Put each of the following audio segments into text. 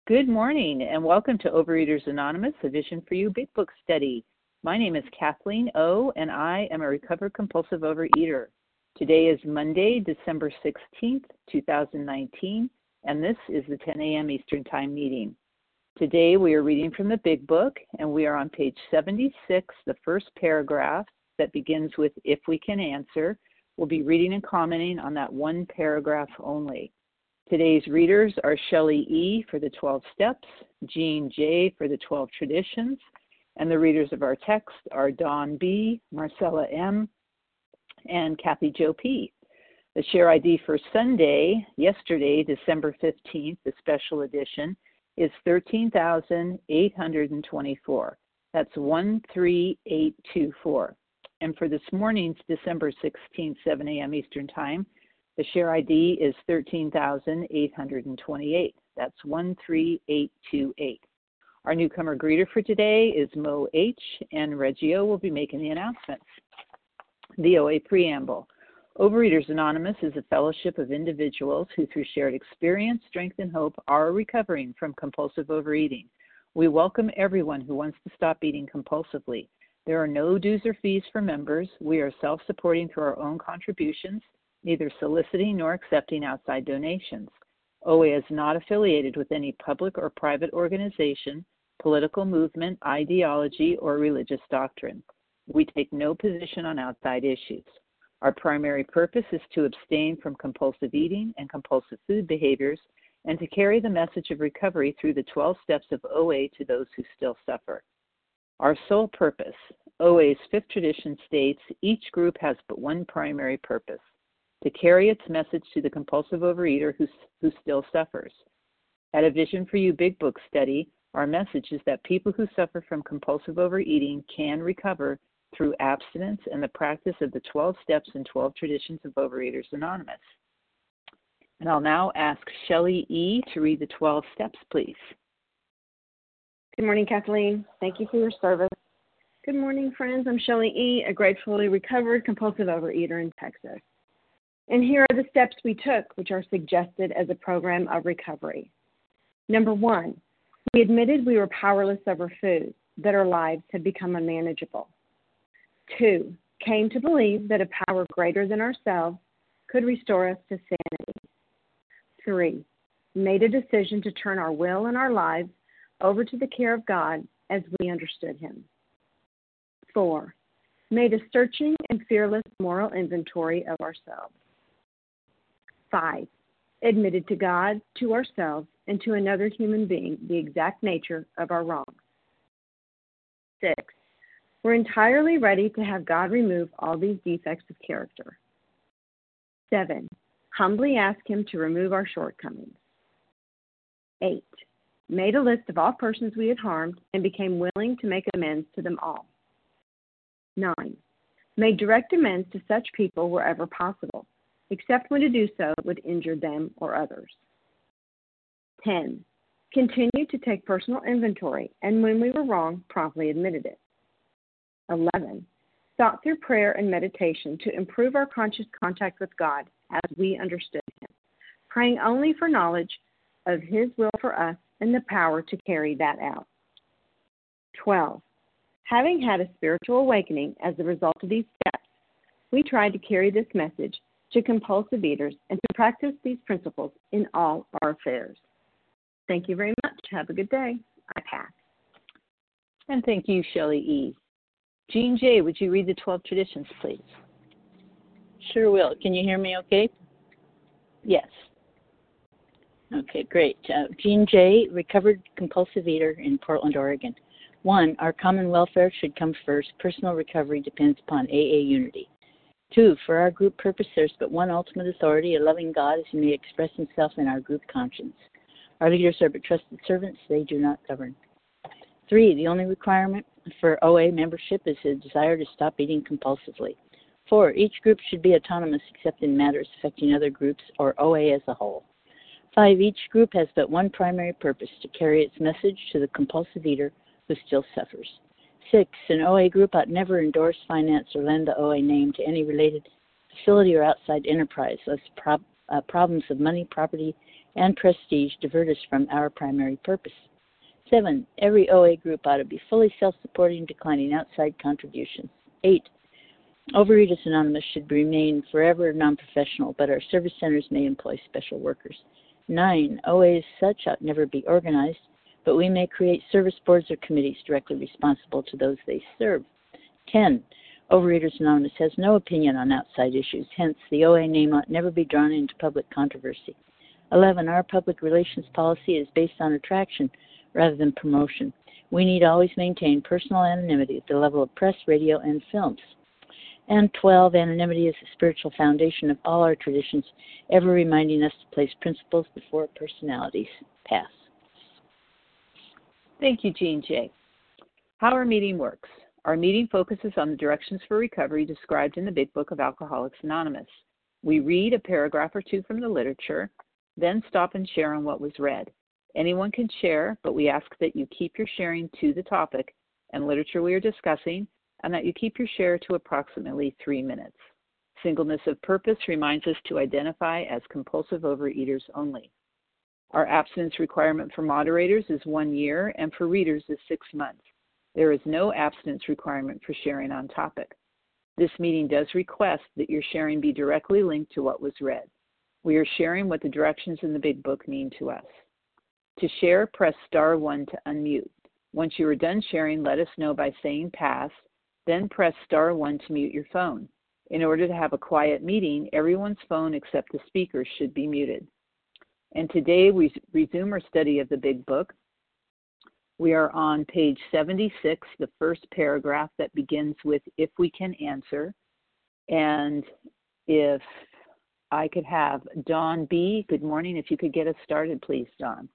Good morning and welcome to Overeaters Anonymous, a Vision for You Big Book Study. My name is Kathleen O, and I am a recovered compulsive overeater. Today is Monday, December 16th, 2019, and this is the 10 a.m. Eastern Time meeting. Today we are reading from the Big Book, and we are on page 76, the first paragraph that begins with "If we can answer." We'll be reading and commenting on that one paragraph only. Today's readers are Shelley E. for the 12 Steps, Jean J. for the 12 Traditions, and the readers of our text are Dawn B., Marcella M., and Kathy Jo P. The share ID for Sunday, yesterday, December 15th, the special edition, is 13,824. That's 13824. And for this morning's December 16th, 7 a.m. Eastern Time, the share ID is 13,828. That's 13828. Our newcomer greeter for today is Mo H., and Reggio will be making the announcements. The OA Preamble. Overeaters Anonymous is a fellowship of individuals who, through shared experience, strength, and hope, are recovering from compulsive overeating. We welcome everyone who wants to stop eating compulsively. There are no dues or fees for members. We are self-supporting through our own contributions, neither soliciting nor accepting outside donations. OA is not affiliated with any public or private organization, political movement, ideology, or religious doctrine. We take no position on outside issues. Our primary purpose is to abstain from compulsive eating and compulsive food behaviors and to carry the message of recovery through the 12 steps of OA to those who still suffer. Our sole purpose, OA's fifth tradition states, each group has but one primary purpose: to carry its message to the compulsive overeater who still suffers. At a Vision for You Big Book Study, our message is that people who suffer from compulsive overeating can recover through abstinence and the practice of the 12 Steps and 12 Traditions of Overeaters Anonymous. And I'll now ask Shelley E. to read the 12 steps, please. Good morning, Kathleen. Thank you for your service. Good morning, friends. I'm Shelley E., a gratefully recovered compulsive overeater in Texas. And here are the steps we took, which are suggested as a program of recovery. Number 1, we admitted we were powerless over food, that our lives had become unmanageable. 2, came to believe that a power greater than ourselves could restore us to sanity. 3, made a decision to turn our will and our lives over to the care of God as we understood Him. 4, made a searching and fearless moral inventory of ourselves. 5, admitted to God, to ourselves, and to another human being the exact nature of our wrongs. 6, we're entirely ready to have God remove all these defects of character. 7, humbly ask Him to remove our shortcomings. 8, made a list of all persons we had harmed and became willing to make amends to them all. 9, made direct amends to such people wherever possible, except when to do so would injure them or others. 10, continued to take personal inventory, and when we were wrong, promptly admitted it. 11, sought through prayer and meditation to improve our conscious contact with God as we understood Him, praying only for knowledge of His will for us and the power to carry that out. 12, having had a spiritual awakening as a result of these steps, we tried to carry this message to compulsive eaters and to practice these principles in all our affairs. Thank you very much. Have a good day. I pass. And thank you, Shelley E. Jean J., would you read the 12 Traditions, please? Sure will. Can you hear me okay? Yes. Okay, great. Jean J., recovered compulsive eater in Portland, Oregon. 1, our common welfare should come first. Personal recovery depends upon AA unity. 2, for our group purpose, there's but one ultimate authority, a loving God, as He may express Himself in our group conscience. Our leaders are but trusted servants, they do not govern. 3, the only requirement for OA membership is a desire to stop eating compulsively. 4, each group should be autonomous except in matters affecting other groups or OA as a whole. 5, each group has but one primary purpose, to carry its message to the compulsive eater who still suffers. 6, an OA group ought never endorse, finance, or lend the OA name to any related facility or outside enterprise, lest problems of money, property, and prestige divert us from our primary purpose. 7. Every OA group ought to be fully self-supporting, declining outside contributions. 8. Overeaters Anonymous should remain forever non-professional, but our service centers may employ special workers. 9. OA as such ought never be organized, but we may create service boards or committees directly responsible to those they serve. 10. Overeaters Anonymous has no opinion on outside issues, hence the OA name ought never be drawn into public controversy. 11. Our public relations policy is based on attraction rather than promotion. We need always maintain personal anonymity at the level of press, radio, and films. And 12, anonymity is the spiritual foundation of all our traditions, ever reminding us to place principles before personalities. Pass. Thank you, Jean J. How our meeting works. Our meeting focuses on the directions for recovery described in the Big Book of Alcoholics Anonymous. We read a paragraph or two from the literature, then stop and share on what was read. Anyone can share, but we ask that you keep your sharing to the topic and literature we are discussing, and that you keep your share to approximately 3 minutes. Singleness of purpose reminds us to identify as compulsive overeaters only. Our abstinence requirement for moderators is 1 year, and for readers is 6 months. There is no abstinence requirement for sharing on topic. This meeting does request that your sharing be directly linked to what was read. We are sharing what the directions in the Big Book mean to us. To share, press star 1 to unmute. Once you are done sharing, let us know by saying pass, then press star 1 to mute your phone. In order to have a quiet meeting, everyone's phone except the speaker should be muted. And today we resume our study of the Big Book. We are on page 76, the first paragraph that begins with if we can answer. And if I could have Dawn B. Good morning. If you could get us started, please, Dawn.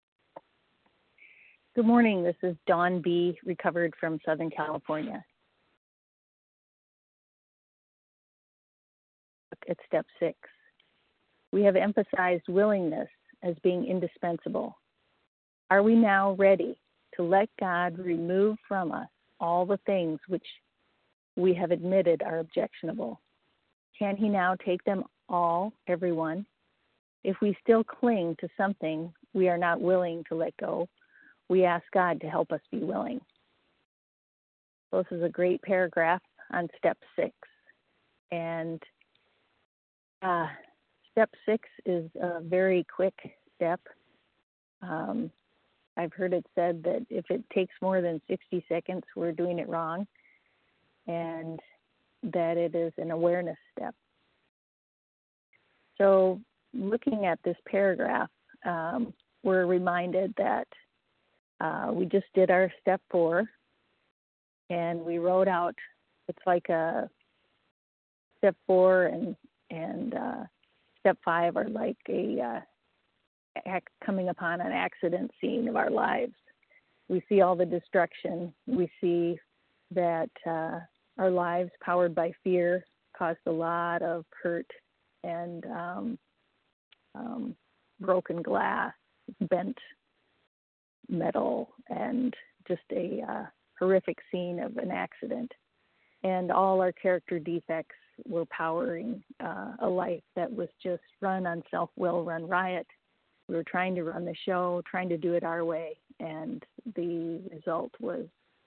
Good morning. This is Dawn B., recovered from Southern California. Look at step 6. We have emphasized willingness as being indispensable. Are we now ready to let God remove from us all the things which we have admitted are objectionable? Can He now take them all, everyone? If we still cling to something we are not willing to let go, we ask God to help us be willing. So this is a great paragraph on step 6. And step 6 is a very quick step. I've heard it said that if it takes more than 60 seconds, we're doing it wrong, and that it is an awareness step. So looking at this paragraph, we're reminded that we just did our step 4, and we wrote out, it's like a step 4 and step 5 are like a coming upon an accident scene of our lives. We see all the destruction. We see that our lives powered by fear caused a lot of hurt and broken glass, bent metal, and just a horrific scene of an accident. And all our character defects were powering a life that was just run on self-will, run riot. We were trying to run the show, trying to do it our way, and the result was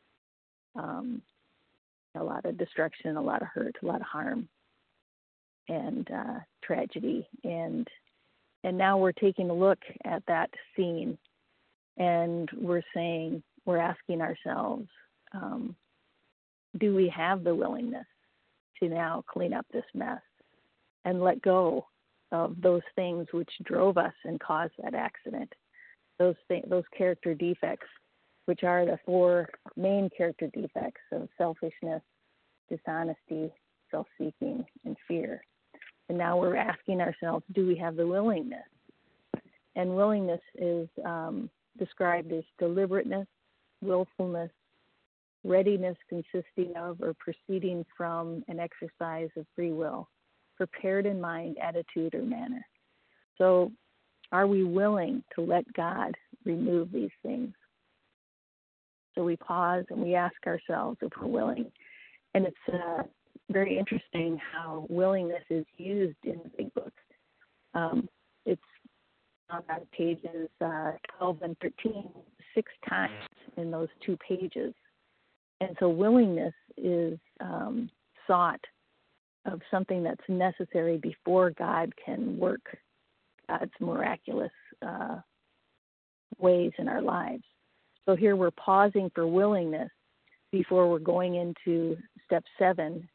a lot of destruction, a lot of hurt, a lot of harm, and tragedy. And now we're taking a look at that scene, and we're asking ourselves, do we have the willingness to now clean up this mess and let go of those things which drove us and caused that accident, those character defects, which are the 4 main character defects of selfishness, dishonesty, self-seeking, and fear. And now we're asking ourselves, do we have the willingness? And willingness is described as deliberateness, willfulness, readiness consisting of or proceeding from an exercise of free will, prepared in mind, attitude, or manner. So are we willing to let God remove these things? So we pause and we ask ourselves if we're willing. And it's very interesting how willingness is used in the Big Book. It's on pages 12 and 13 6 times in those 2 pages. And so willingness is sought of something that's necessary before God can work God's miraculous ways in our lives. So here we're pausing for willingness before we're going into step 7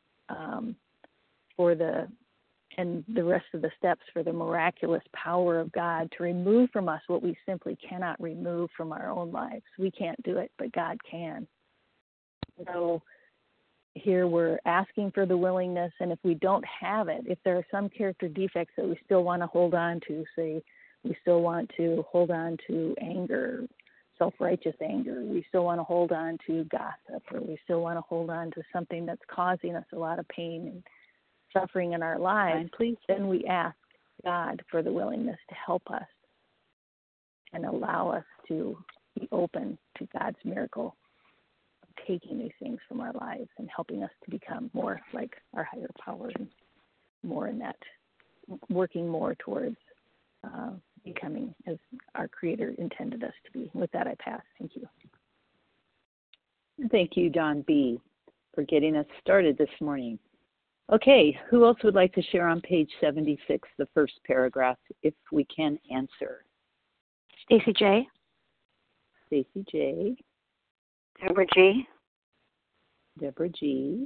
and the rest of the steps for the miraculous power of God to remove from us what we simply cannot remove from our own lives. We can't do it, but God can. So here we're asking for the willingness, and if we don't have it, if there are some character defects that we still want to hold on to, say we still want to hold on to anger, self-righteous anger, we still want to hold on to gossip, or we still want to hold on to something that's causing us a lot of pain and suffering in our lives, then we ask God for the willingness to help us and allow us to be open to God's miracle of taking these things from our lives and helping us to become more like our higher power and more in that, working more towards becoming as our Creator intended us to be. With that, I pass. Thank you. Thank you, Dawn B., for getting us started this morning. Okay, who else would like to share on page 76, the first paragraph, if we can answer? Stacy J. Stacy J. Deborah G. Deborah G.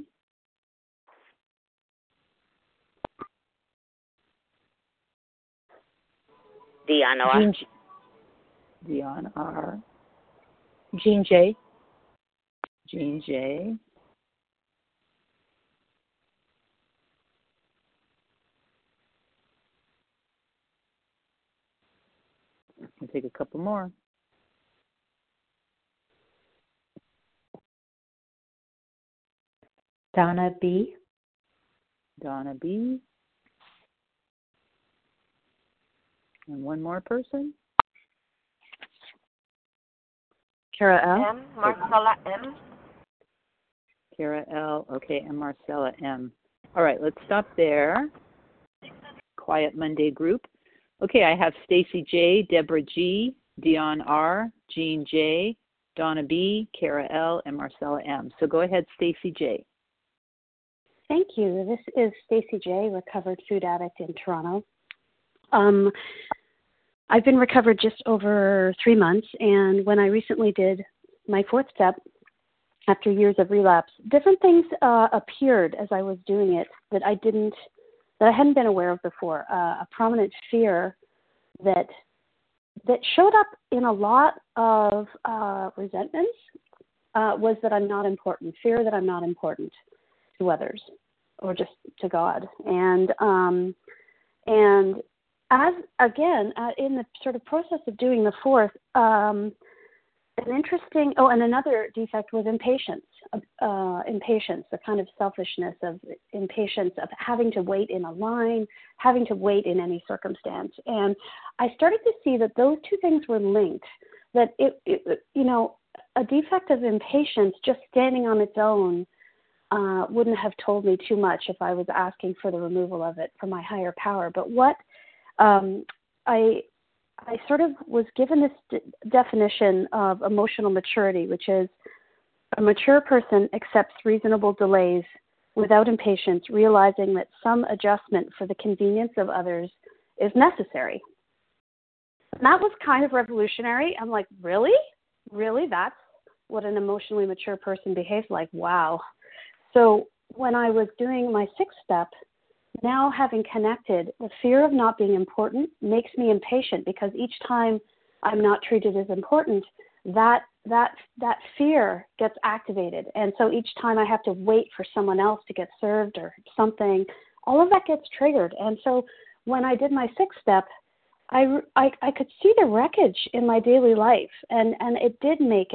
Dion R. Dion R. Jean J. Jean J. We'll take a couple more. Donna B. Donna B. And one more person. Kara L. M. Marcella M. Kara L. Okay, and Marcella M. All right, let's stop there. Quiet Monday group. Okay, I have Stacy J, Deborah G, Dion R, Jean J, Donna B, Kara L, and Marcella M. So go ahead, Stacy J. Thank you. This is Stacy J, recovered food addict in Toronto. I've been recovered just over 3 months, and when I recently did my 4th step, after years of relapse, different things appeared as I was doing it that I hadn't been aware of before. A prominent fear that showed up in a lot of resentments was that I'm not important. Fear that I'm not important to others or just to God. And as again in the sort of process of doing the 4th, and another defect was impatience, the kind of selfishness of impatience of having to wait in a line, having to wait in any circumstance. And I started to see that those two things were linked, that a defect of impatience just standing on its own wouldn't have told me too much if I was asking for the removal of it from my higher power. But what I sort of was given this definition of emotional maturity, which is a mature person accepts reasonable delays without impatience, realizing that some adjustment for the convenience of others is necessary. And that was kind of revolutionary. I'm like, really? Really? That's what an emotionally mature person behaves like? Wow. So when I was doing my 6th step, now having connected, the fear of not being important makes me impatient because each time I'm not treated as important, that fear gets activated. And so each time I have to wait for someone else to get served or something, all of that gets triggered. And so when I did my 6th step, I could see the wreckage in my daily life, and it did make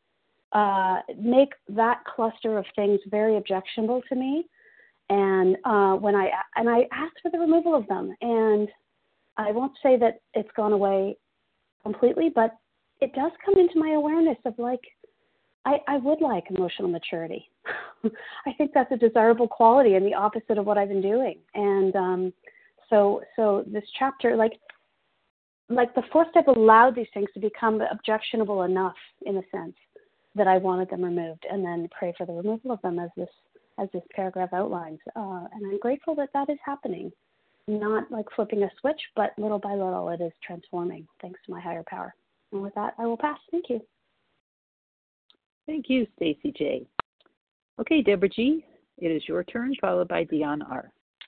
that cluster of things very objectionable to me. And I asked for the removal of them, and I won't say that it's gone away completely, but it does come into my awareness of I would like emotional maturity. I think that's a desirable quality and the opposite of what I've been doing. And so this chapter, like the fourth step allowed these things to become objectionable enough, in a sense, that I wanted them removed, and then pray for the removal of them as this paragraph outlines. And I'm grateful that that is happening. Not like flipping a switch, but little by little it is transforming, thanks to my higher power. And with that, I will pass. Thank you. Thank you, Stacy J. Okay, Deborah G., it is your turn, followed by Dion R.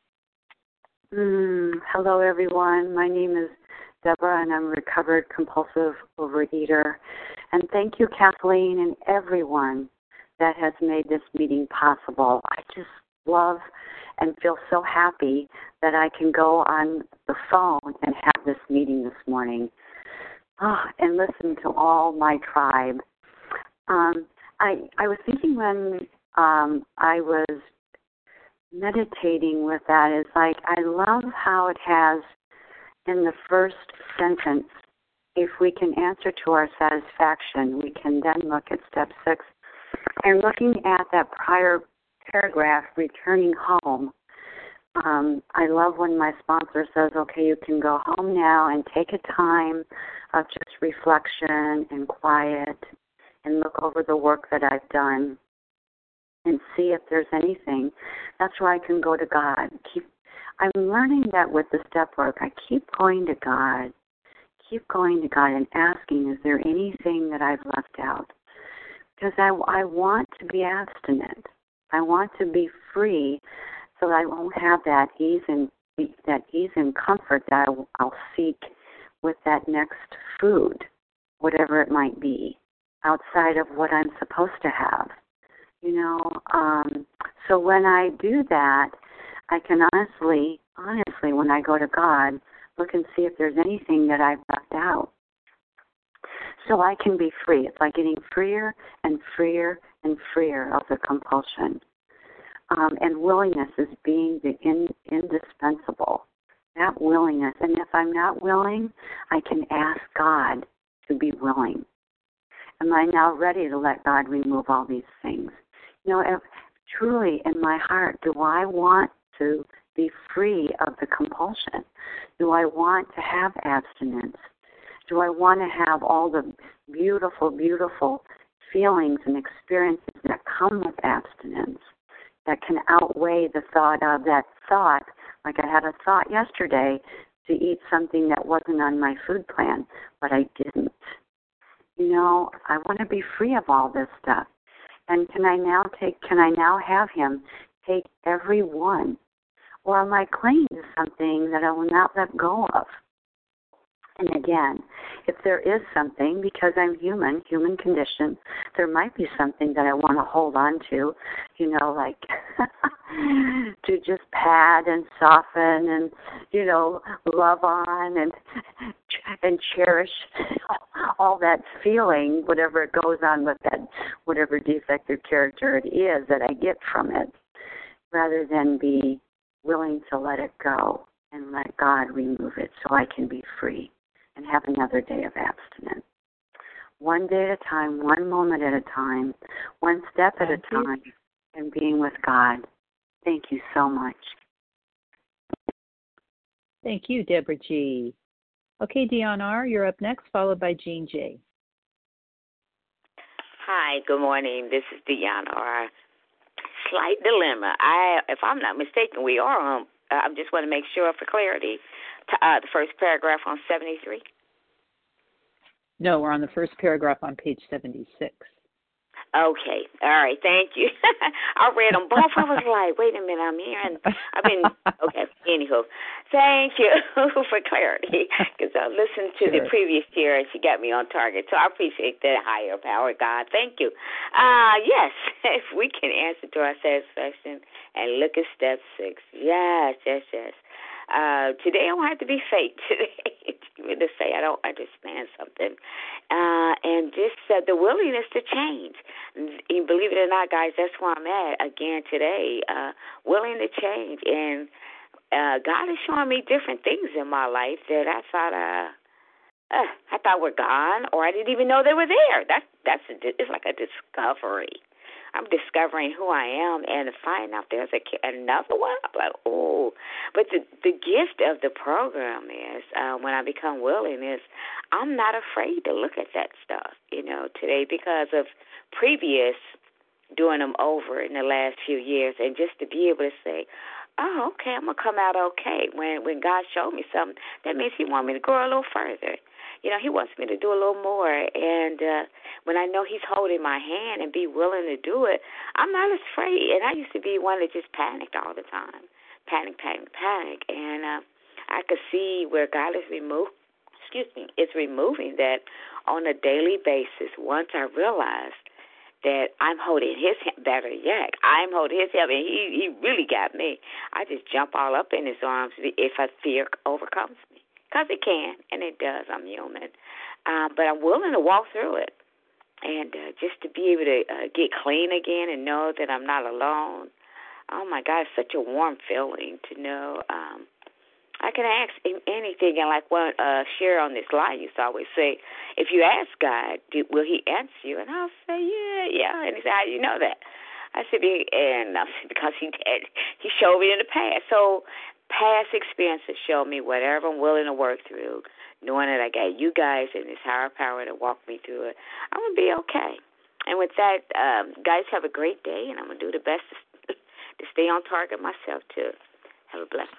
Hello, everyone. My name is Deborah, and I'm a recovered compulsive overeater. And thank you, Kathleen, and everyone that has made this meeting possible. I just love and feel so happy that I can go on the phone and have this meeting this morning and listen to all my tribe. I was thinking when I was meditating with that, is like I love how it has in the first sentence, if we can answer to our satisfaction, we can then look at step 6. And looking at that prior paragraph, returning home, I love when my sponsor says, okay, you can go home now and take a time of just reflection and quiet and look over the work that I've done and see if there's anything. That's where I can go to God. I'm learning that with the step work. I keep going to God and asking, is there anything that I've left out? Because I want to be abstinent. I want to be free so that I won't have that ease and comfort that I'll seek with that next food, whatever it might be, outside of what I'm supposed to have. So when I do that, I can honestly, when I go to God, look and see if there's anything that I've left out. So I can be free. It's like getting freer and freer and freer of the compulsion. And willingness is being the indispensable. That willingness. And if I'm not willing, I can ask God to be willing. Am I now ready to let God remove all these things? If truly in my heart, do I want to be free of the compulsion? Do I want to have abstinence? Do I want to have all the beautiful, beautiful feelings and experiences that come with abstinence that can outweigh the thought of that thought? Like I had a thought yesterday to eat something that wasn't on my food plan, but I didn't. I want to be free of all this stuff. And can I now have him take every one? Or am I clinging to something that I will not let go of? And again, if there is something, because I'm human condition, there might be something that I want to hold on to, like to just pad and soften and, love on and cherish all that feeling, whatever goes on with that, whatever defective character it is that I get from it, rather than be willing to let it go and let God remove it so I can be free and have another day of abstinence. One day at a time, one moment at a time, one step at a time, and being with God. Thank you so much. Thank you, Deborah G. Okay, Dion R., you're up next, followed by Jean J. Hi, good morning. This is Dion R. Slight dilemma. If I'm not mistaken, we are on. I just want to make sure for clarity. The first paragraph on 73. No, we're on the first paragraph on page 76. Okay. All right. Thank you. I read them both. I was like, wait a minute, I'm here. And okay. Anywho, thank you for clarity, because I listened to the previous year and she got me on target. So I appreciate that higher power, God. Thank you. Yes, if we can answer to our satisfaction and look at step 6. Yes. Today I don't have to be fake today. To say I don't understand something. And just the willingness to change. And believe it or not, guys, that's where I'm at again today, willing to change. And God is showing me different things in my life that I thought were gone, or I didn't even know they were there. It's like a discovery. I'm discovering who I am and finding out there's another one. I'm like, oh. But the gift of the program is when I become willing is I'm not afraid to look at that stuff, today because of previous doing them over in the last few years, and just to be able to say, oh, okay, I'm going to come out okay. When God showed me something, that means he wants me to grow a little further. He wants me to do a little more. And when I know he's holding my hand and be willing to do it, I'm not afraid. And I used to be one that just panicked all the time. Panic. And I could see where God is removing that on a daily basis once I realized that I'm holding his hand, better yet, I'm holding his hand, and he really got me. I just jump all up in his arms if a fear overcomes me. Because it can, and it does. I'm human. But I'm willing to walk through it. And just to be able to get clean again and know that I'm not alone. Oh, my God, it's such a warm feeling to know I can ask him anything. And like what Cher on this line used to always say, if you ask God, will he answer you? And I'll say, yeah. And he said, how do you know that? I said, because he did. He showed me in the past. So past experiences show me whatever I'm willing to work through, knowing that I got you guys and this higher power to walk me through it, I'm going to be okay. And with that, guys, have a great day, and I'm going to do the best to stay on target myself, too. Have a blessing.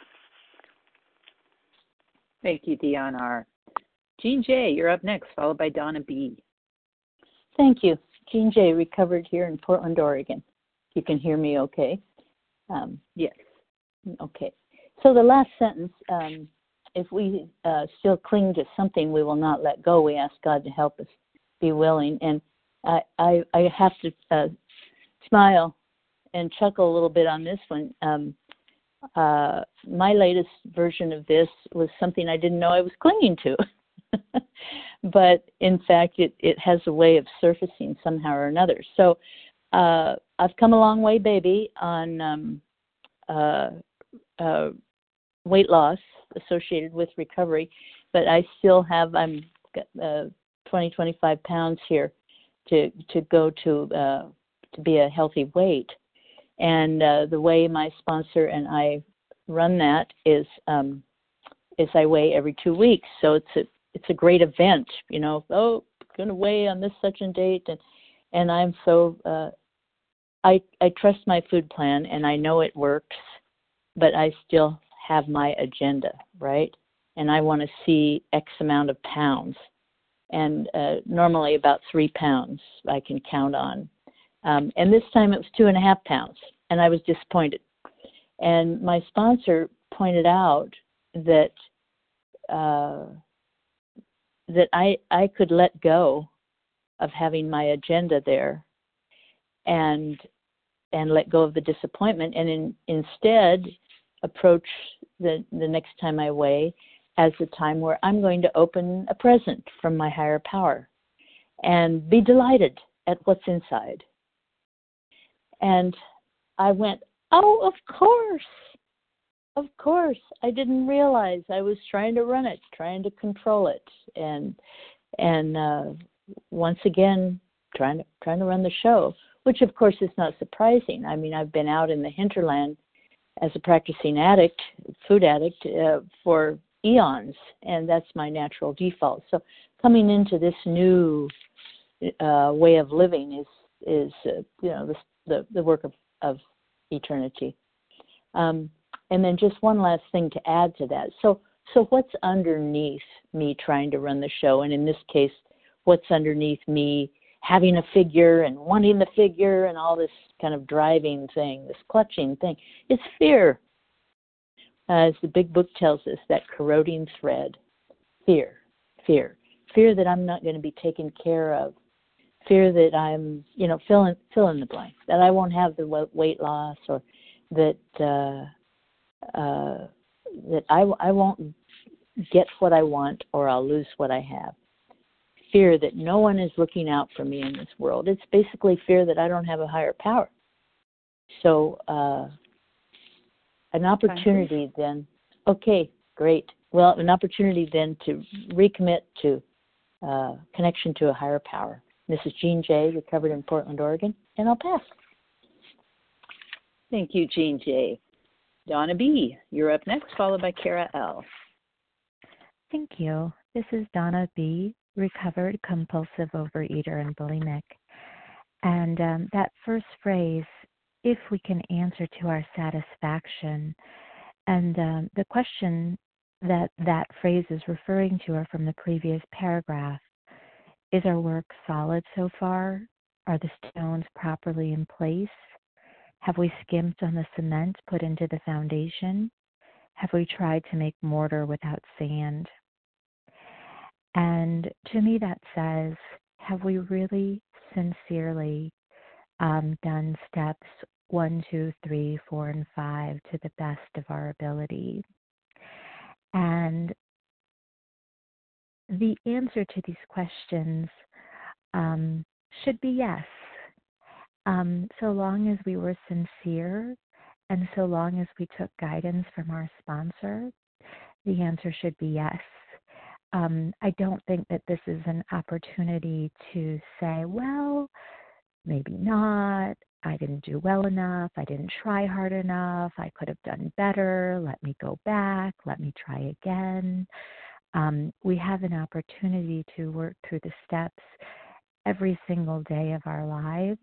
Thank you, Dion R. Jean J., you're up next, followed by Donna B. Thank you. Jean J., recovered here in Portland, Oregon. You can hear me okay? Yes. Okay. So the last sentence, if we still cling to something we will not let go, we ask God to help us be willing. And I have to smile and chuckle a little bit on this one. My latest version of this was something I didn't know I was clinging to. But in fact, it has a way of surfacing somehow or another. So I've come a long way, baby, on weight loss associated with recovery, but I still have, I'm 25 pounds here to go to be a healthy weight. And the way my sponsor and I run that is I weigh every 2 weeks. So it's a great event, going to weigh on this such and date, and I'm so I trust my food plan and I know it works, but I still have my agenda, right? And I want to see X amount of pounds, and normally about 3 pounds I can count on. And this time it was 2.5 pounds, and I was disappointed. And my sponsor pointed out that that I could let go of having my agenda there, and let go of the disappointment, and instead approach the next time I weigh as a time where I'm going to open a present from my higher power and be delighted at what's inside. And I went, oh, of course. I didn't realize I was trying to run it, trying to control it, and once again trying to run the show, which of course is not surprising. I mean, I've been out in the hinterland as a practicing food addict, for eons, and that's my natural default. So coming into this new way of living is the work of eternity. And then just one last thing to add to that. So what's underneath me trying to run the show? And in this case, what's underneath me having a figure and wanting the figure and all this kind of driving thing, this clutching thing? It's fear. As the big book tells us, that corroding thread. Fear that I'm not going to be taken care of. Fear that I'm, fill in the blank, that I won't have the weight loss, or that I won't get what I want, or I'll lose what I have. Fear that no one is looking out for me in this world. It's basically fear that I don't have a higher power. So an opportunity then, okay, great. Well, an opportunity then to recommit to connection to a higher power. This is Jean J., recovered in Portland, Oregon, and I'll pass. Thank you, Jean J. Donna B., you're up next, followed by Kara L. Thank you. This is Donna B., recovered compulsive overeater and bulimic. And that first phrase, if we can answer to our satisfaction, and the question that phrase is referring to are from the previous paragraph. Is our work solid so far? Are the stones properly in place? Have we skimped on the cement put into the foundation? Have we tried to make mortar without sand? And to me that says, have we really sincerely done steps 1, 2, 3, 4, and 5 to the best of our ability? And the answer to these questions should be yes. So long as we were sincere and so long as we took guidance from our sponsor, the answer should be yes. I don't think that this is an opportunity to say, well, maybe not. I didn't do well enough. I didn't try hard enough. I could have done better. Let me go back. Let me try again. We have an opportunity to work through the steps every single day of our lives.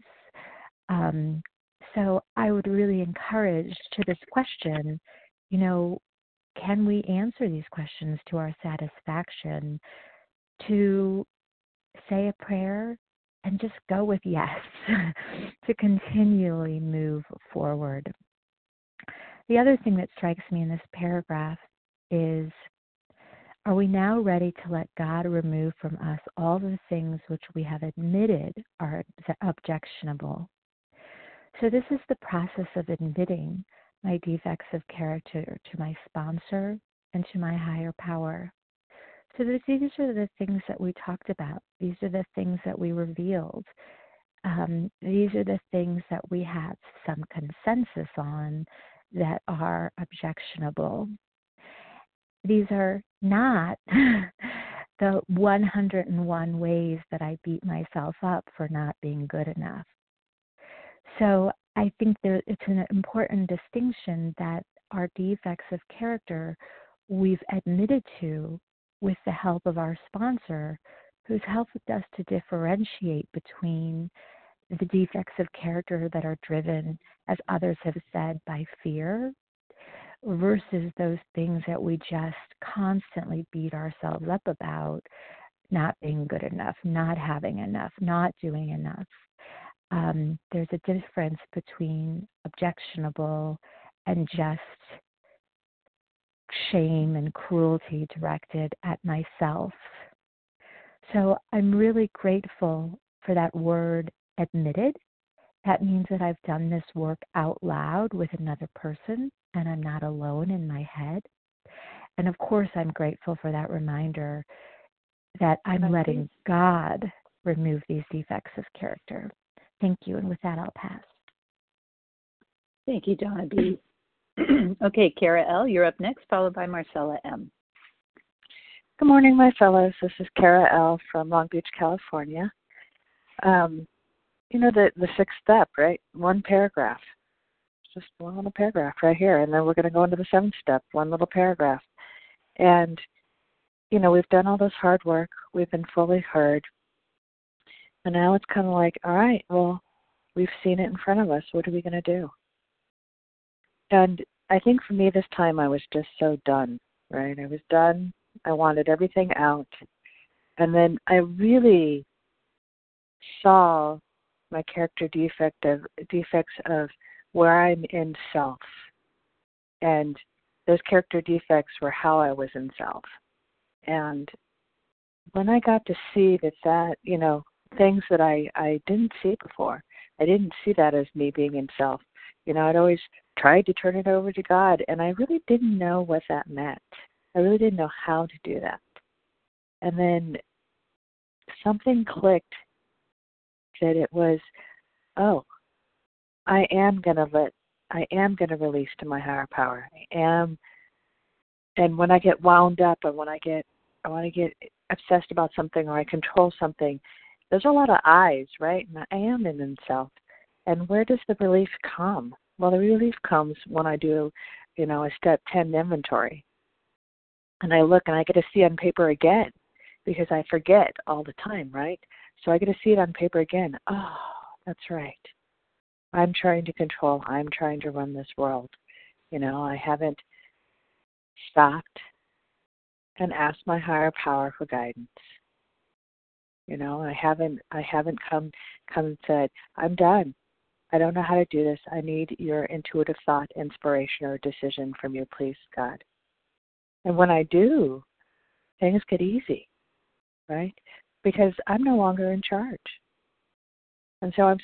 So I would really encourage to this question, can we answer these questions to our satisfaction, to say a prayer and just go with yes, to continually move forward. The other thing that strikes me in this paragraph is, are we now ready to let God remove from us all the things which we have admitted are objectionable? So this is the process of admitting my defects of character to my sponsor and to my higher power. So these are the things that we talked about. These are the things that we revealed. These are the things that we have some consensus on that are objectionable. These are not the 101 ways that I beat myself up for not being good enough. So I think that it's an important distinction that our defects of character we've admitted to with the help of our sponsor, who's helped us to differentiate between the defects of character that are driven, as others have said, by fear, versus those things that we just constantly beat ourselves up about, not being good enough, not having enough, not doing enough. There's a difference between objectionable and just shame and cruelty directed at myself. So I'm really grateful for that word admitted. That means that I've done this work out loud with another person and I'm not alone in my head. And of course, I'm grateful for that reminder that I'm letting God remove these defects of character. Thank you. And with that, I'll pass. Thank you, Donna B. Okay, Kara L., you're up next, followed by Marcella M. Good morning, my fellows. This is Kara L. from Long Beach, California. The sixth step, right? One paragraph. Just one little paragraph right here. And then we're going to go into the seventh step, one little paragraph. And, we've done all this hard work. We've been fully heard. And now it's kind of like, all right, well, we've seen it in front of us. What are we going to do? And I think for me this time I was just so done, right? I was done. I wanted everything out. And then I really saw my character defects of where I'm in self. And those character defects were how I was in self. And when I got to see that things that I didn't see before, I didn't see that as me being in self. I'd always tried to turn it over to God, and I really didn't know what that meant. I really didn't know how to do that. And then something clicked that it was, I am going to release to my higher power. I am. And when I get wound up and when I want to get obsessed about something or I control something, there's a lot of I's, right? And I am in self. And where does the relief come? Well, the relief comes when I do, a step 10 inventory. And I look and I get to see on paper again because I forget all the time, right? So I get to see it on paper again. Oh, that's right. I'm trying to control. I'm trying to run this world. I haven't stopped and asked my higher power for guidance. I haven't come and said, I'm done. I don't know how to do this. I need your intuitive thought, inspiration, or decision from you, please, God. And when I do, things get easy, right? Because I'm no longer in charge. And so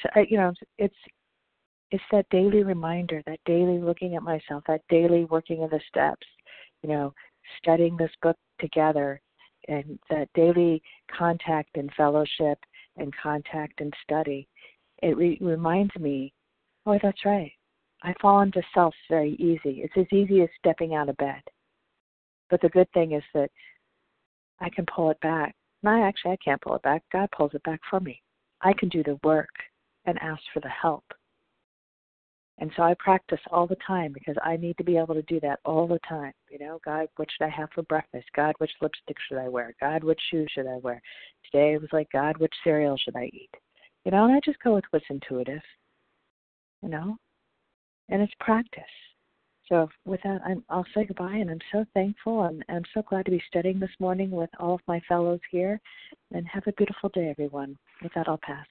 it's that daily reminder, that daily looking at myself, that daily working of the steps, studying this book together, and that daily contact and fellowship and contact and study. It reminds me, oh, that's right. I fall into self very easy. It's as easy as stepping out of bed. But the good thing is that I can pull it back. No, actually, I can't pull it back. God pulls it back for me. I can do the work and ask for the help. And so I practice all the time because I need to be able to do that all the time. God, what should I have for breakfast? God, which lipstick should I wear? God, which shoes should I wear? Today it was like, God, which cereal should I eat? And I just go with what's intuitive, and it's practice. So with that, I'll say goodbye, and I'm so thankful, and I'm so glad to be studying this morning with all of my fellows here, and have a beautiful day, everyone. With that, I'll pass.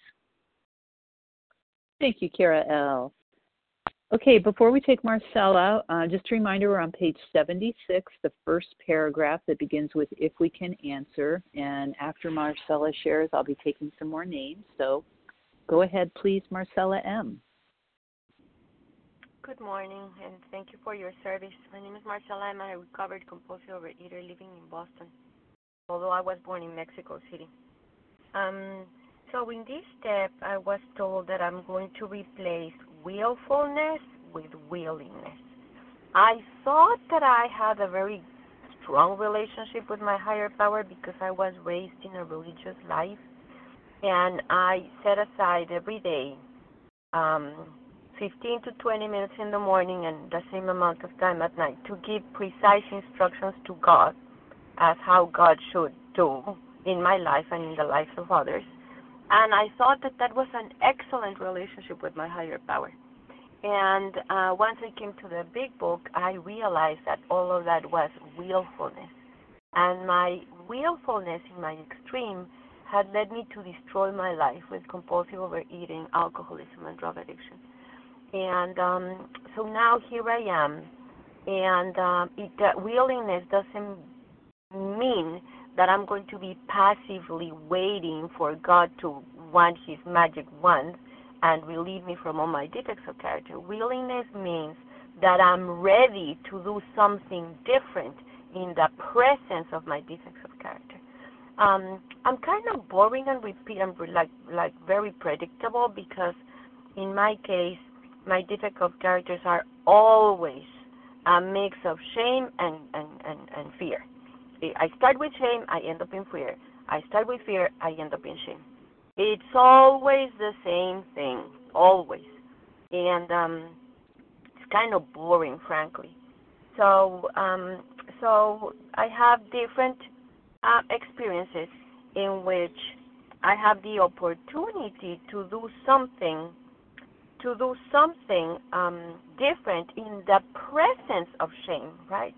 Thank you, Kara L. Okay, before we take Marcella, just a reminder, we're on page 76, the first paragraph that begins with "if we can answer," and after Marcella shares, I'll be taking some more names, so go ahead, please, Marcella M. Good morning, and thank you for your service. My name is Marcella. I'm a recovered compulsive overeater living in Boston, although I was born in Mexico City. So in this step, I was told that I'm going to replace willfulness with willingness. I thought that I had a very strong relationship with my higher power because I was raised in a religious life, and I set aside every day 15 to 20 minutes in the morning and the same amount of time at night to give precise instructions to God as how God should do in my life and in the lives of others. And I thought that was an excellent relationship with my higher power. And once I came to the big book, I realized that all of that was willfulness. And my willfulness in my extreme had led me to destroy my life with compulsive overeating, alcoholism, and drug addiction. And so now here I am. And that willingness doesn't mean that I'm going to be passively waiting for God to want his magic wand and relieve me from all my defects of character. Willingness means that I'm ready to do something different in the presence of my defects of character. I'm kind of boring and repeat, I'm like very predictable because in my case, my defects of characters are always a mix of shame and fear. I start with shame, I end up in fear. I start with fear, I end up in shame. It's always the same thing, always. And it's kind of boring, frankly. So I have different experiences in which I have the opportunity to do something different in the presence of shame, right?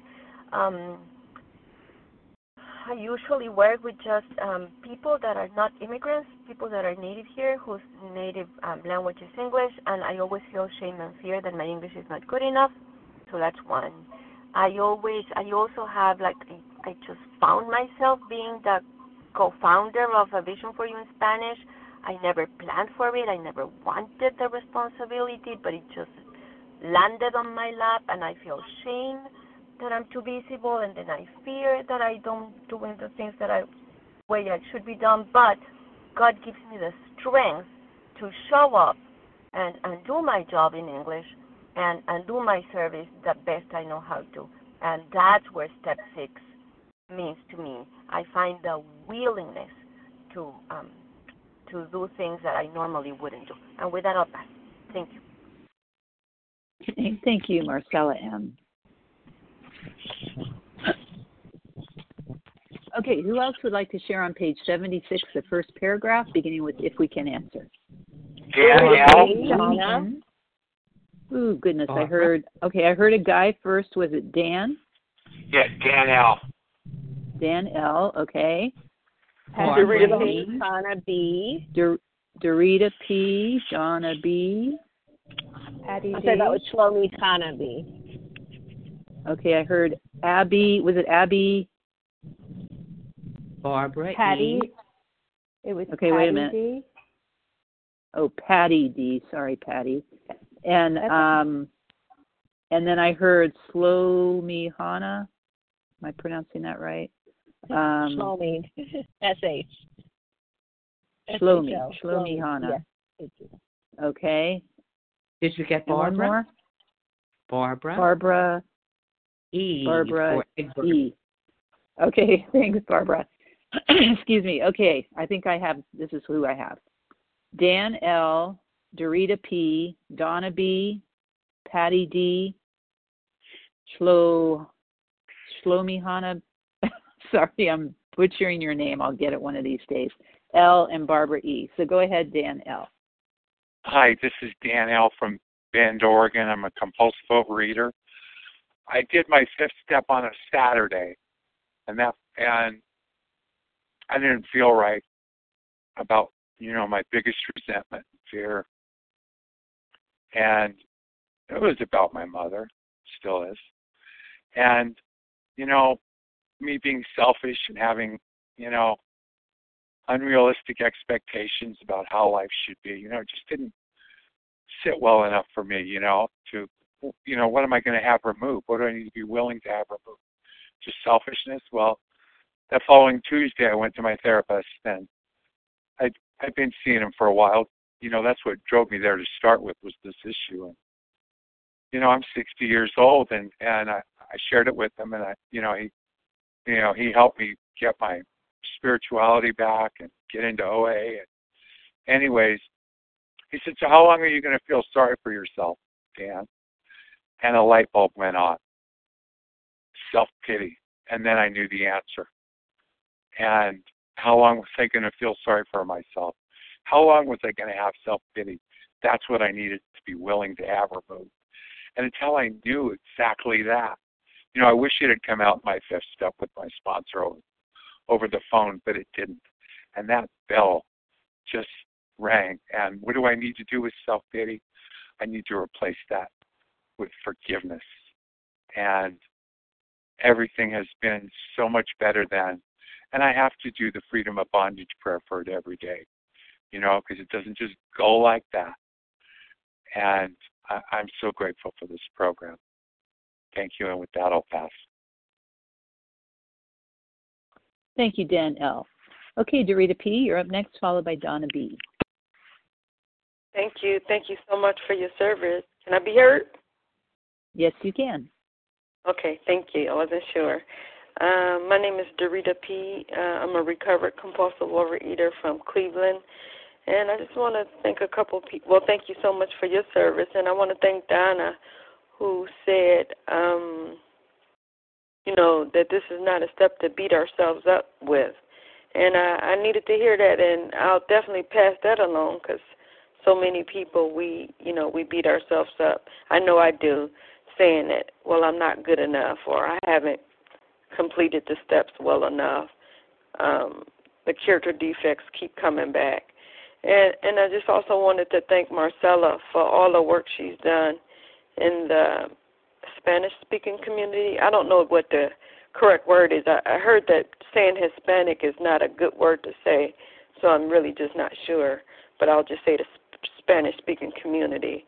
I usually work with just people that are not immigrants, people that are native here, whose native language is English, and I always feel shame and fear that my English is not good enough, so that's one. I also have, I just found myself being the co-founder of A Vision for You in Spanish. I never planned for it, I never wanted the responsibility, but it just landed on my lap, and I feel shame that I'm too visible, and then I fear that I don't doing the things that I should be done. But God gives me the strength to show up and do my job in English and do my service the best I know how to. And that's where step 6 means to me. I find the willingness to do things that I normally wouldn't do. And with that, I'll pass. Thank you. Thank you, Marcella M. Okay, who else would like to share on page 76, the first paragraph, beginning with "If we can answer"? Danielle. Ooh, goodness, I heard a guy first. Was it Dan? Yes, Dan L. Dan L, okay. Dorita P. Donna B. Dorita P. Donna B. Patty D. I said that was Shlomi Kana B. Okay, I heard Abby. Was it Abby? Barbara Patty. E. It was okay, Patty wait a minute. D. Oh, Patty D. Sorry, Patty. And then I heard Shlomi Hana. Am I pronouncing that right? Shlomi. S-H. Shlomi Hana. Yes. Okay. Did you get Barbara? One more? Barbara E. E. Okay, thanks, Barbara. Excuse me. Okay, I think this is who I have. Dan L., Dorita P., Donna B., Patty D., Shlomi Hana. Sorry, I'm butchering your name. I'll get it one of these days. L. and Barbara E. So go ahead, Dan L. Hi, this is Dan L. from Bend, Oregon. I'm a compulsive overeater. I did my fifth step on a Saturday, and I didn't feel right about, my biggest resentment and fear. And it was about my mother, still is. And, me being selfish and having, unrealistic expectations about how life should be, just didn't sit well enough for me, to, what am I going to have removed? What do I need to be willing to have removed? Just selfishness? Well, that following Tuesday, I went to my therapist, and I'd been seeing him for a while. That's what drove me there to start with, was this issue. And, I'm 60 years old, and I shared it with him, and he helped me get my spirituality back and get into OA. And anyways, he said, "So how long are you going to feel sorry for yourself, Dan?" And a light bulb went on. Self-pity. And then I knew the answer. And how long was I going to feel sorry for myself? How long was I going to have self-pity? That's what I needed to be willing to have removed. And until I knew exactly that, I wish it had come out in my fifth step with my sponsor over the phone, but it didn't. And that bell just rang. And what do I need to do with self-pity? I need to replace that with forgiveness. And everything has been so much better then. And I have to do the freedom of bondage prayer for it every day, because it doesn't just go like that. And I'm so grateful for this program. Thank you. And with that, I'll pass. Thank you, Dan L. Okay, Dorita P., you're up next, followed by Donna B. Thank you. Thank you so much for your service. Can I be heard? Yes, you can. Okay, thank you. I wasn't sure. My name is Dorita P. I'm a recovered compulsive overeater from Cleveland. And I just want to thank a couple people. Well, thank you so much for your service. And I want to thank Donna, who said, that this is not a step to beat ourselves up with. And I needed to hear that, and I'll definitely pass that along, because so many people, we beat ourselves up. I know I do, saying that, well, I'm not good enough, or I haven't completed the steps well enough. The character defects keep coming back. And I just also wanted to thank Marcella for all the work she's done in the Spanish-speaking community. I don't know what the correct word is. I heard that saying Hispanic is not a good word to say, so I'm really just not sure. But I'll just say the Spanish-speaking community.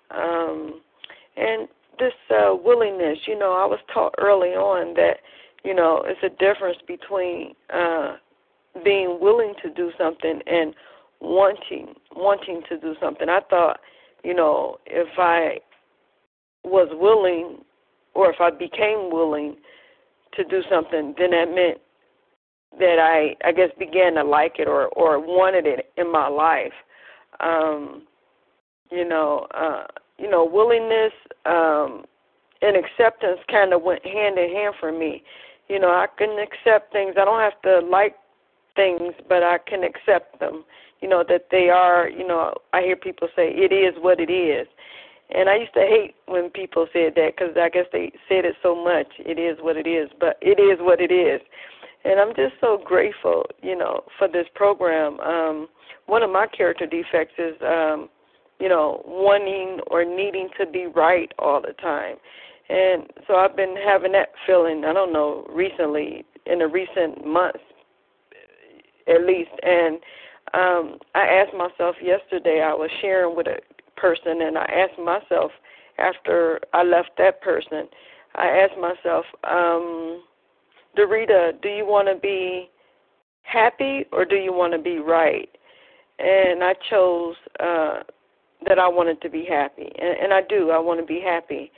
And this willingness, I was taught early on that, it's a difference between being willing to do something and wanting to do something. I thought, if I was willing, or if I became willing to do something, then that meant that I guess began to like it or wanted it in my life. willingness and acceptance kind of went hand in hand for me. I can accept things. I don't have to like things, but I can accept them, that they are, I hear people say, it is what it is. And I used to hate when people said that because I guess they said it so much, it is what it is, but it is what it is. And I'm just so grateful, for this program. One of my character defects is, wanting or needing to be right all the time. And so I've been having that feeling, I don't know, recently, in the recent months at least. And I asked myself yesterday, I was sharing with a person, and I asked myself after I left that person, I asked myself, Dorita, do you want to be happy or do you want to be right? And I chose that I wanted to be happy, and I do. I want to be happy.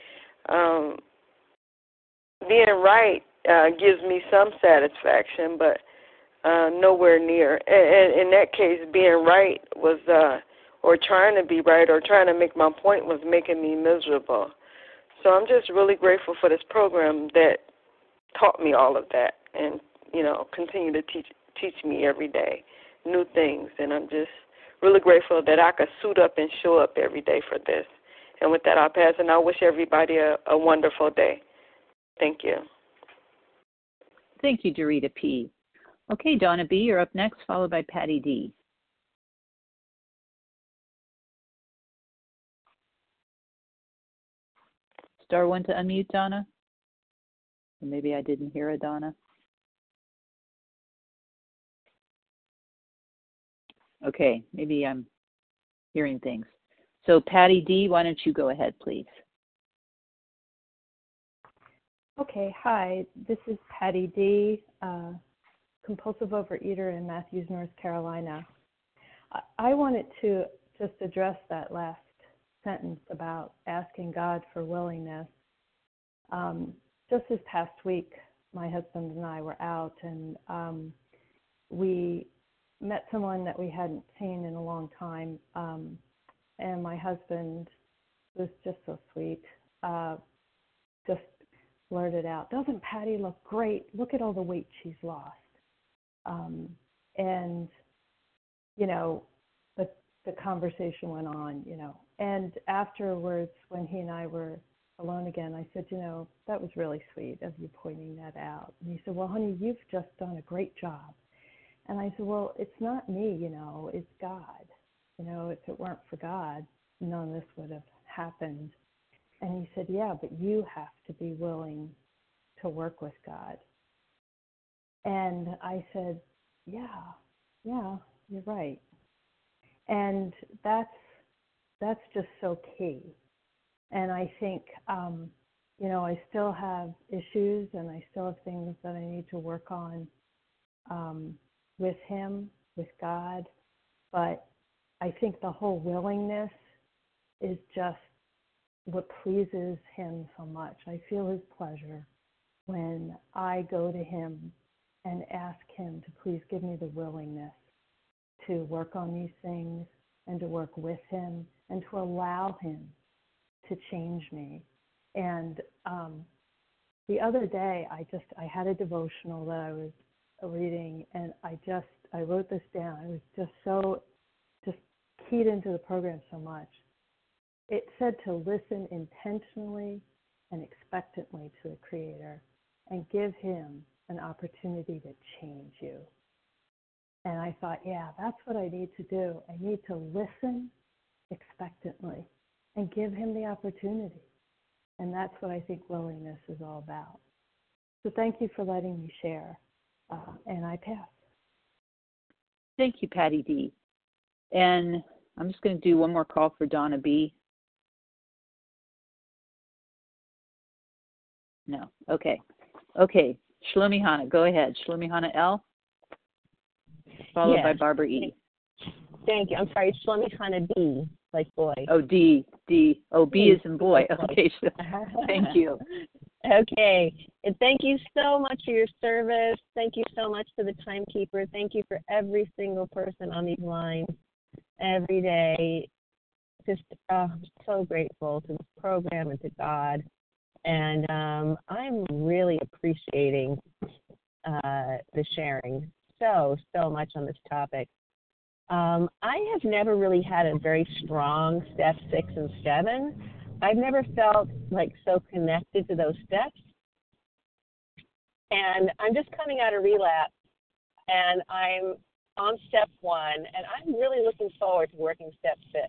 Being right gives me some satisfaction, but nowhere near. And in that case, being right was, or trying to be right or trying to make my point was making me miserable. So I'm just really grateful for this program that taught me all of that and, continue to teach me every day new things. And I'm just really grateful that I could suit up and show up every day for this. And with that, I'll pass, and I wish everybody a wonderful day. Thank you. Thank you, Dorita P. Okay, Donna B., you're up next, followed by Patty D. Star one to unmute, Donna. Or maybe I didn't hear a Donna. Okay, maybe I'm hearing things. So Patty D., why don't you go ahead, please? Okay, hi. This is Patty D., compulsive overeater in Matthews, North Carolina. I wanted to just address that last sentence about asking God for willingness. Just this past week, my husband and I were out, and we met someone that we hadn't seen in a long time, and my husband was just so sweet, just blurted out, "Doesn't Patty look great? Look at all the weight she's lost." And, the conversation went on, and afterwards, when he and I were alone again, I said, that was really sweet of you pointing that out. And he said, well, honey, you've just done a great job. And I said, well, it's not me, it's God. If it weren't for God, none of this would have happened. And he said, yeah, but you have to be willing to work with God. And I said, yeah, you're right. And that's just so key. And I think, I still have issues and I still have things that I need to work on with him, with God. But I think the whole willingness is just what pleases him so much. I feel his pleasure when I go to him and ask him to please give me the willingness to work on these things and to work with him and to allow him to change me. And the other day, I had a devotional that I was reading, and I wrote this down. I was just keyed into the program so much. It said to listen intentionally and expectantly to the Creator and give him an opportunity to change you. And I thought, yeah, that's what I need to do. I need to listen expectantly and give him the opportunity. And that's what I think willingness is all about. So thank you for letting me share. And I pass. Thank you, Patty D. And I'm just going to do one more call for Donna B. No. Okay. Shlomi Hana, go ahead. Shlomi Hana L. Followed by Barbara E. Thank you. I'm sorry, Shlomi Hana D, like boy. Oh, D. Oh, B is in boy. Okay, thank you. Okay. And thank you so much for your service. Thank you so much to the timekeeper. Thank you for every single person on these lines every day. just so grateful to this program and to God. And I'm really appreciating the sharing so much on this topic. I have never really had a very strong step 6 and 7. I've never felt like so connected to those steps. And I'm just coming out of relapse, and I'm on step 1, and I'm really looking forward to working step 6.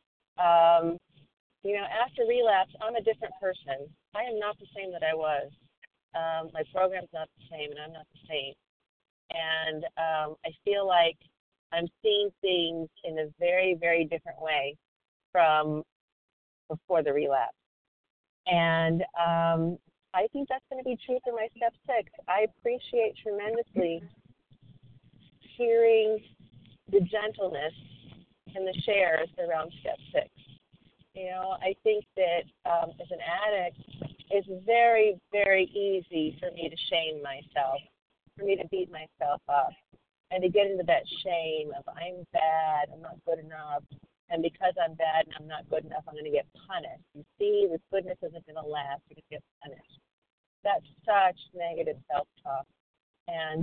After relapse, I'm a different person. I am not the same that I was. My program's not the same, and I'm not the same. And I feel like I'm seeing things in a very, very different way from before the relapse. And I think that's going to be true for my step 6. I appreciate tremendously hearing the gentleness and the shares around step 6. I think that as an addict, it's very, very easy for me to shame myself, for me to beat myself up, and to get into that shame of I'm bad, I'm not good enough, and because I'm bad and I'm not good enough, I'm going to get punished. You see, this goodness isn't going to last, you're going to get punished. That's such negative self-talk. And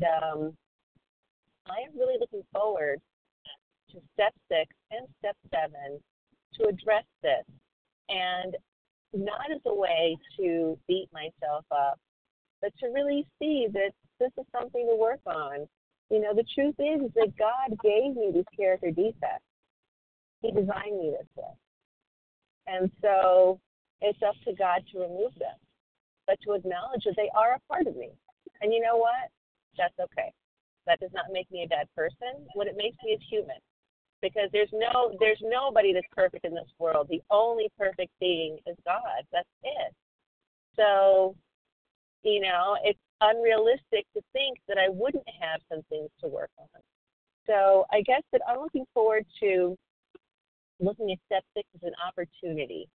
I am really looking forward to step 6 and step 7 to address this, and not as a way to beat myself up, but to really see that this is something to work on. The truth is that God gave me these character defects. He designed me this way. And so it's up to God to remove them, but to acknowledge that they are a part of me. And you know what? That's okay. That does not make me a bad person. What it makes me is human. Because there's nobody that's perfect in this world. The only perfect being is God. That's it. So, it's unrealistic to think that I wouldn't have some things to work on. So I guess that I'm looking forward to looking at step 6 as an opportunity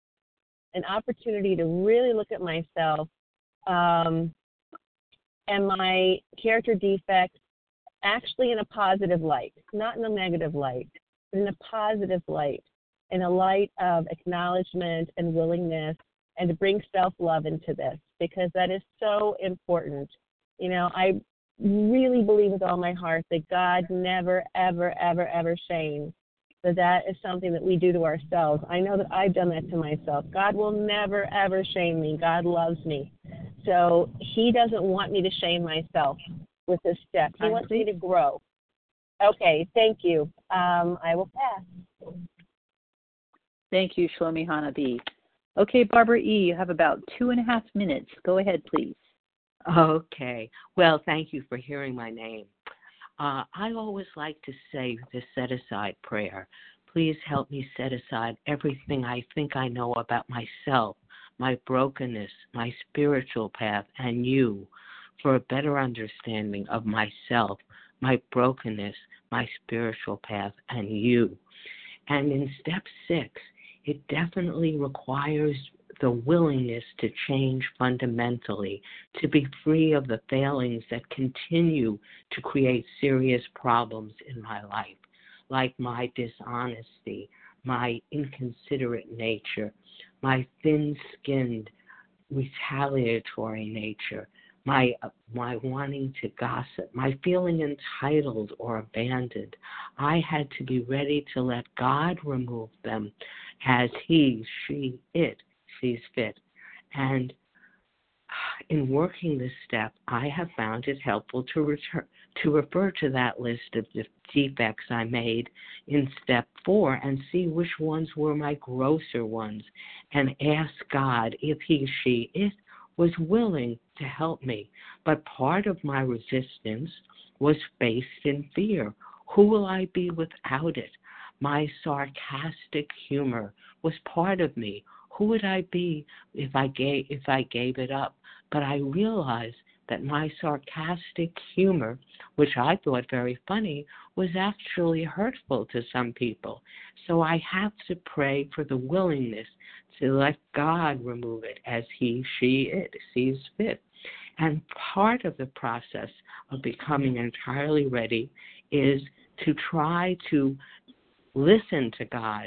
to really look at myself and my character defects actually in a positive light, not in a negative light, but in a positive light, in a light of acknowledgement and willingness, and to bring self-love into this, because that is so important. I really believe with all my heart that God never, ever, ever, ever shames. That is something that we do to ourselves. I know that I've done that to myself. God will never, ever shame me. God loves me. So he doesn't want me to shame myself with this step. He wants me to grow. Okay, thank you. I will pass. Thank you, Shlomi Hanabi. Okay, Barbara E., you have about 2.5 minutes. Go ahead, please. Okay. Well, thank you for hearing my name. I always like to say the set-aside prayer. Please help me set aside everything I think I know about myself, my brokenness, my spiritual path, and you, for a better understanding of myself, my brokenness, my spiritual path, and you. And in step 6, it definitely requires the willingness to change fundamentally, to be free of the failings that continue to create serious problems in my life, like my dishonesty, my inconsiderate nature, my thin-skinned, retaliatory nature, my wanting to gossip, my feeling entitled or abandoned. I had to be ready to let God remove them as he, she, it sees fit. And in working this step, I have found it helpful to refer to that list of the defects I made in step 4 and see which ones were my grosser ones, and ask God if he, she, it was willing to help me. But part of my resistance was based in fear. Who will I be without it? My sarcastic humor was part of me. Who would I be if I gave it up? But I realized that my sarcastic humor, which I thought very funny, was actually hurtful to some people. So I have to pray for the willingness to let God remove it as he, she, it sees fit. And part of the process of becoming entirely ready is to try to listen to God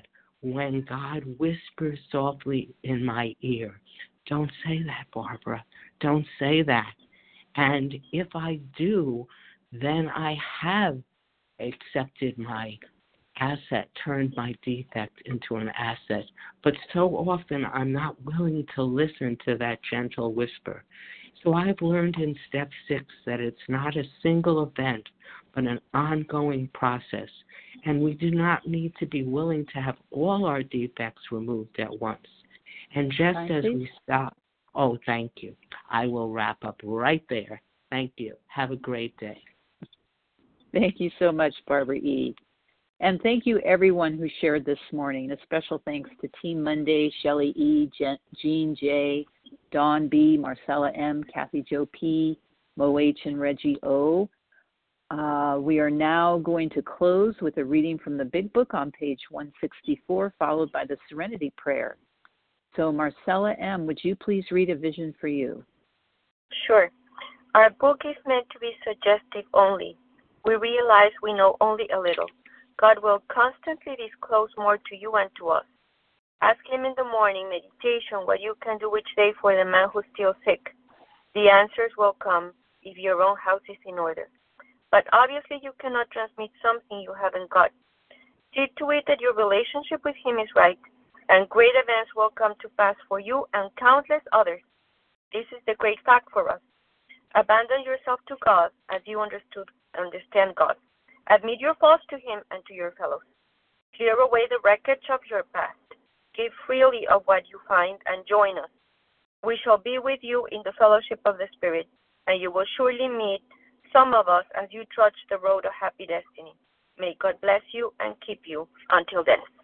when God whispers softly in my ear, don't say that, Barbara. Don't say that. And if I do, then I have accepted my asset, turned my defect into an asset. But so often I'm not willing to listen to that gentle whisper. So I've learned in step 6 that it's not a single event, but an ongoing process. And we do not need to be willing to have all our defects removed at once. And just as we stop, oh, thank you. I will wrap up right there. Thank you. Have a great day. Thank you so much, Barbara E. And thank you, everyone who shared this morning. A special thanks to Team Monday, Shelley E., Jean J., Dawn B., Marcella M., Kathy Jo P., Mo H., and Reggie O. We are now going to close with a reading from the Big Book on page 164, followed by the Serenity Prayer. So, Marcella M., would you please read A Vision for You? Sure. Our book is meant to be suggestive only. We realize we know only a little. God will constantly disclose more to you and to us. Ask Him in the morning meditation what you can do each day for the man who's still sick. The answers will come if your own house is in order. But obviously you cannot transmit something you haven't got. See to it that your relationship with Him is right, and great events will come to pass for you and countless others. This is the great fact for us. Abandon yourself to God as you understand God. Admit your faults to Him and to your fellows. Clear away the wreckage of your past. Give freely of what you find and join us. We shall be with you in the fellowship of the Spirit, and you will surely meet some of us as you trudge the road of happy destiny. May God bless you and keep you until then.